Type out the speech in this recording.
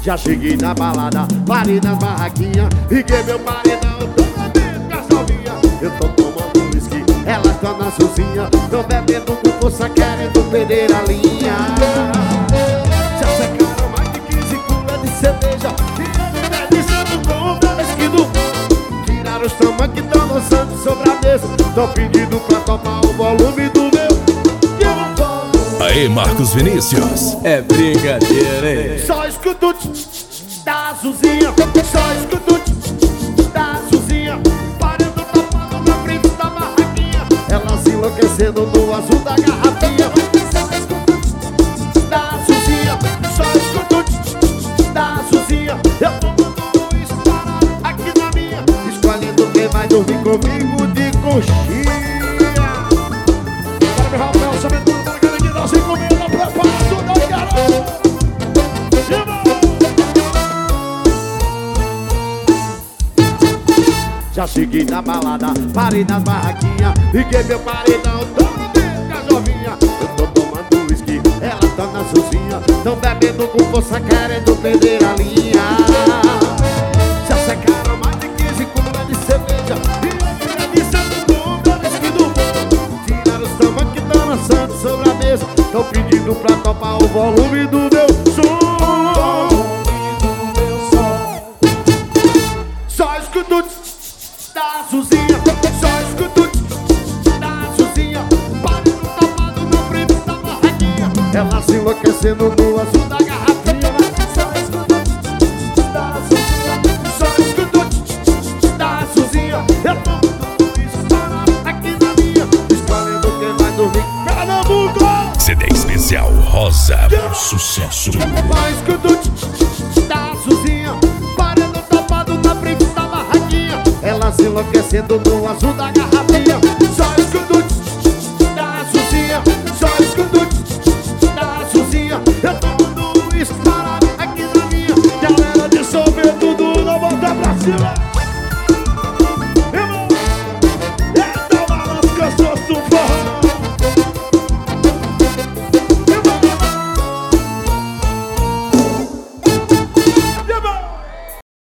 Já cheguei na balada, parei nas barraquinhas, liguei meu paredão, tô bebendo com as novinhas. Eu tô tomando whisky, elas tão na sozinha, tão bebendo com força, querendo perder a linha. Já secaram mais de 15 culas de cerveja, e descendo com o whisky do mundo. Tiraram os tamanhos que tão lançando sobre a mesa, tão pedindo pra topar o volume do meu. Aê, Marcos Vinícius. É brincadeira, hein? Só escuto da Azulzinha, só escuto da Azulzinha, parando topado na frente da barraquinha, ela se enlouquecendo no azul da garrafinha. Só escuto da Azulzinha, só escuto da Azulzinha, eu tô mandando isso para aqui na minha, escolhendo quem vai dormir comigo de conchinha. Para meu rapel, sabendo da galera não se comendo, preparado não garoto. Já cheguei na balada, parei nas barraquinhas, liguei meu paredão, tô bebendo com as novinhas. Eu tô tomando whisky, elas tão na sozinha, tão bebendo com força, querendo perder a linha. Já secaram mais de 15 culas de cerveja, e eu dizendo com o whisky do mundo. Tiraram os tamanhos que tão lançando sobre a mesa, tão pedindo pra topar o volume do meu som. Só escuto da Azulzinha, só escuto da Azulzinha, parando topado na frente da barraquinha, ela se enlouquecendo no azul da garrafinha. Só escuto da Azulzinha, só escuto da Azulzinha, eu tô mandando isso para aqui na minha, escolhendo quem vai dormir. Pernambuco! CD especial Rosa, sucesso. Só escuto da Azulzinha, parando topado na frente da barraquinha, ela se enlouquecendo no azul da garrafinha. Só escuto